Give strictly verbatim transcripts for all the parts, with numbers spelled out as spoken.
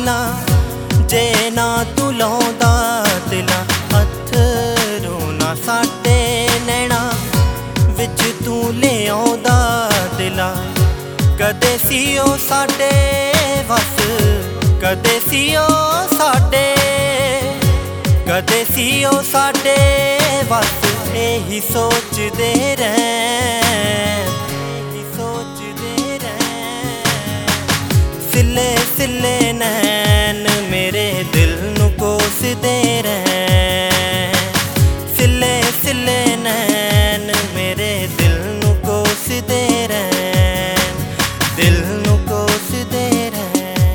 दिलां जे ना तू लाउंदा दिलां अथरू ना साडे नैना विच तू ले आउंदा दिलां कदे सी ओ साडे वस कदे सी ओ साडे कदे सी ओ साडे वस एही सोचदे रैं सोचदे रैं सिले सिले नैन मेरे दिल नू कोसदे रैं सिले सिले नैन मेरे दिल नू कोसदे रैं दिल नू कोसदे रैं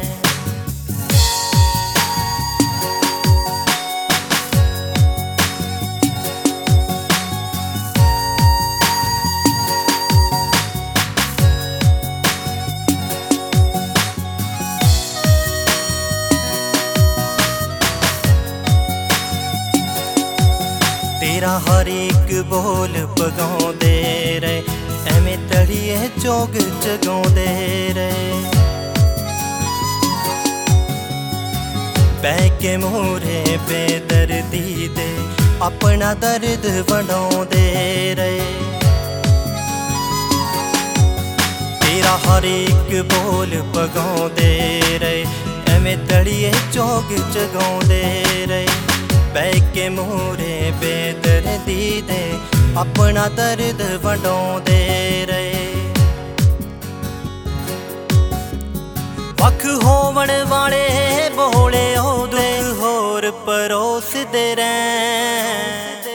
तेरा हर एक बोल पगाउंदे रहे एवें तड़िए चोग जगाउंदे रहे बह के मोरे बेदर्दी दे अपना दर्द वंडाउंदे रहे तेरा हर एक बोल पगाउंदे रहे एवें तड़िए चोग जगाउंदे रहे बह के मोरे बेदर्दी दे अपना दर्द वंडाउंदे रहे वख होवण वाले बोले ओदे होर परोसदे रैं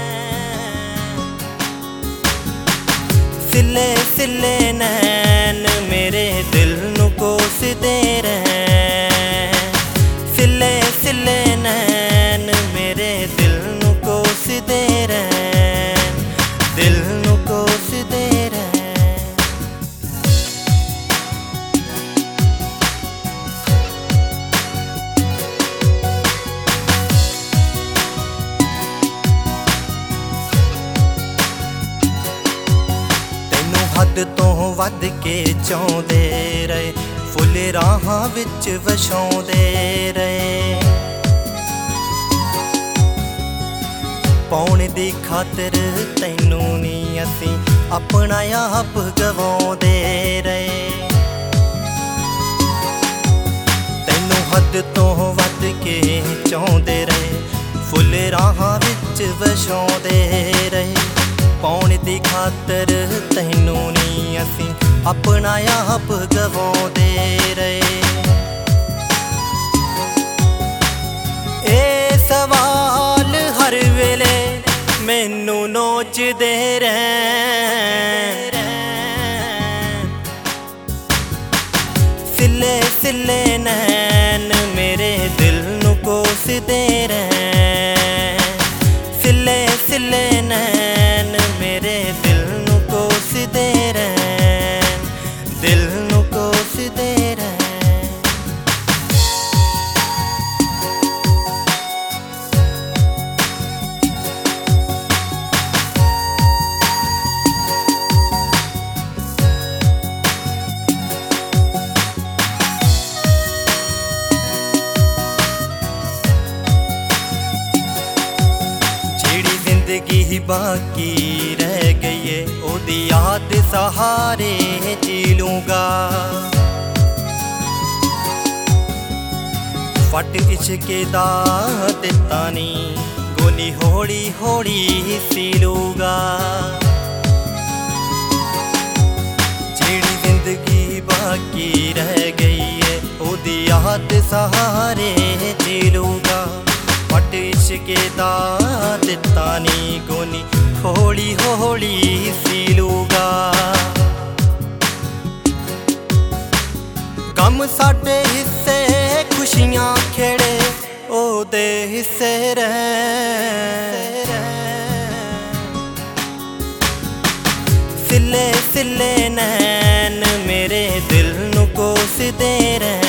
सिले सिले नैन मेरे दिल नू कोसदे रैं सिले सिले नैन मेरे दिल नू कोसदे रैं दिल नू कोसदे रैं तैनू हद तों वध के चाहुंदे रहे फुल राहां विच वछाउंदे रहे पाउण दी खातिर तैनू नी असीं अपना आप गवाउंदे रहे तैनू हद तों वध के चाहुंदे रहे फुल राहां विच वछाउंदे रहे पाउण दी खातिर तैनू नी असीं अपना आप गवाउंदे रहे ए सवाल हर वेले मैनू नोचदे रैं सिले सिले नैन मेरे दिल नू कोसदे रैं सिले सिले नैन मेरे दिल नू कोसदे रैं दिल नू कोसदे रैं जिंदगी बाकी रह गई है ओदी याद सहारे जी लूंगा फट इश्के दा दित्ता नी गोली होली होली सी लूंगा जेड़ी जिंदगी बाकी रह गई है ओदी याद सहारे जी लूंगा फट इश्के दा दित्ता नी गोली होली होली सी लूंगा गम साडे हिस्से खुशियां खेड़े ओदे हिस्से रह सिले सिले नैन मेरे दिल नू कोसदे रैं